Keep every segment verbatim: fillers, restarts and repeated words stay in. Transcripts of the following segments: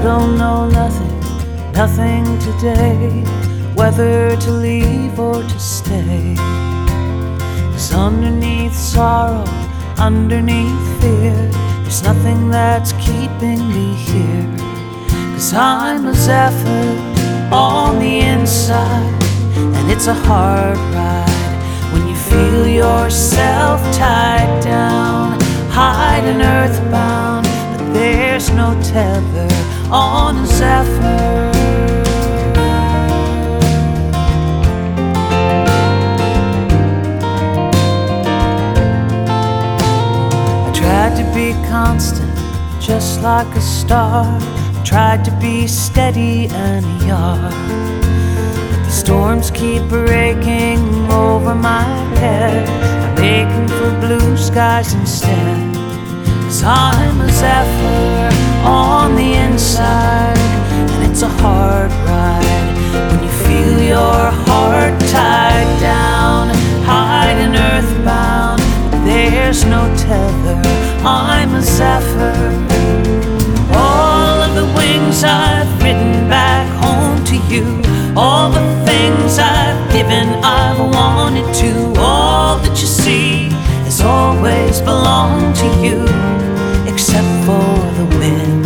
don't know nothing, nothing today, whether to leave or to stay. 'Cause underneath sorrow, underneath fear, there's nothing that's keeping me here. 'Cause I'm a zephyr on the inside, and it's a hard ride when you feel yourself tied down, hide and earthbound, but there's no tether on a zephyr. I tried to be constant, just like a star, I tried to be steady and a yard, but the storms keep breaking over my head. I'm aching for blue skies instead. 'Cause I'm a zephyr on the inside, and it's a hard ride when you feel your heart tied down, hide and earthbound, but there's no tether. I'm a zephyr. All of the wings I've written back home to you, all the things I've given, I've wanted to, all that you see has always belonged to you, except for the wind.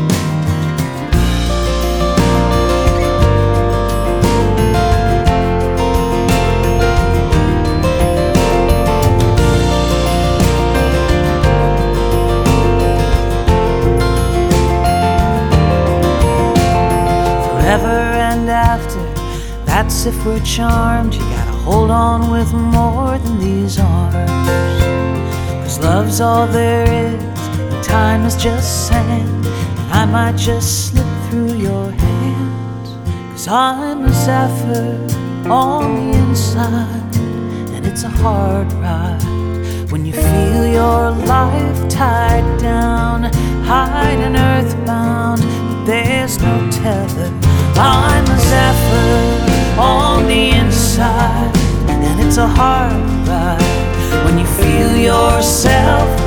Forever and after, that's if we're charmed. You gotta hold on with more than these arms, 'cause love's all there is, and time is just sand, and I might just slip through your hands. 'Cause I'm a zephyr on the inside, and it's a hard ride when you feel your life tied down, hide and earthbound, but there's no tether. I'm a zephyr on the inside, and it's a hard ride when you feel yourself